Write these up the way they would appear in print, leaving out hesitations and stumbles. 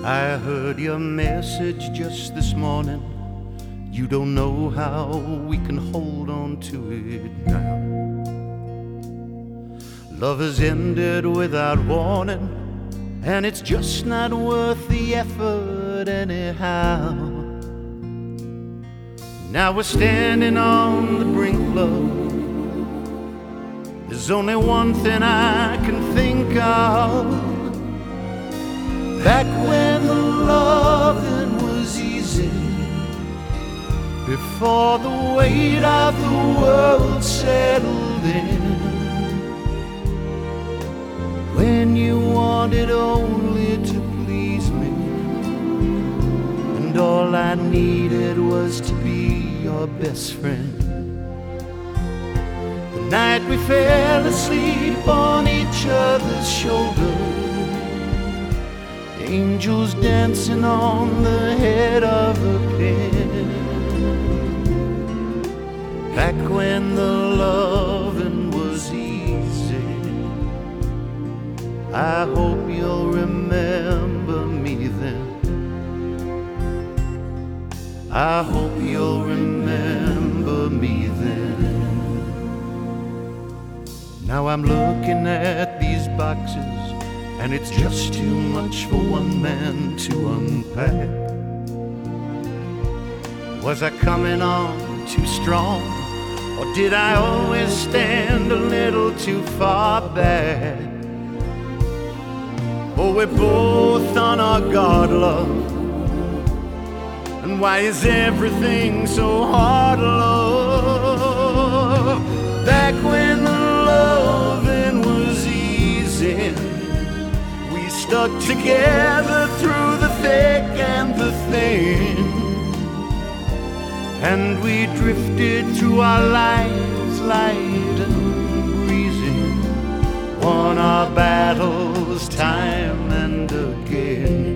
I heard your message just this morning. You don't know how we can hold on to it now. Love has ended without warning, and it's just not worth the effort anyhow. Now we're standing on the brink, love. There's only one thing I can think of. Back when the loving was easy, before the weight of the world settled in, when you wanted only to please me, and all I needed was to be your best friend. The night we fell asleep on each other's shoulders, angels dancing on the head of a pin. Back when the loving was easy, I hope you'll remember me then. I hope you'll remember me then. Now I'm looking at these boxes, and it's just too much for one man to unpack. Was I coming on too strong, or did I always stand a little too far back? Oh, we're both on our guard, love. And why is everything so hard, love? Back when the loving was easy, we stuck together through the thick and the thin, and we drifted through our lives light and breezy, won our battles time and again.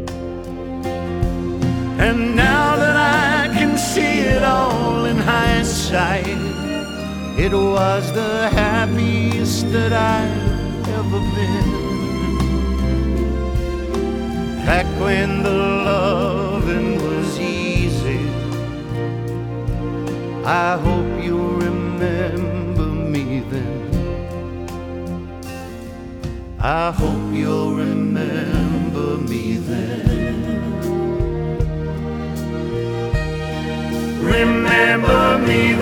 And now that I can see it all in hindsight, it was the happiest that I've ever been. Back when the loving was easy, I hope you'll remember me then. I hope you'll remember me then. Remember me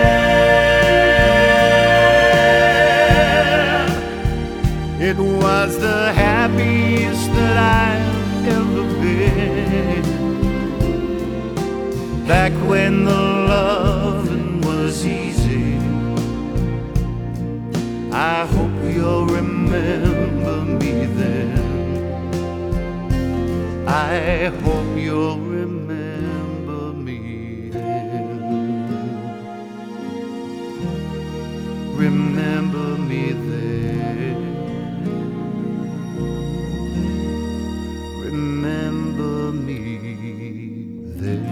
then. It was the happiest that I've ever been. Back when the loving was easy, I hope you'll remember me then. I hope you'll remember me then. Remember me then. Remember me then.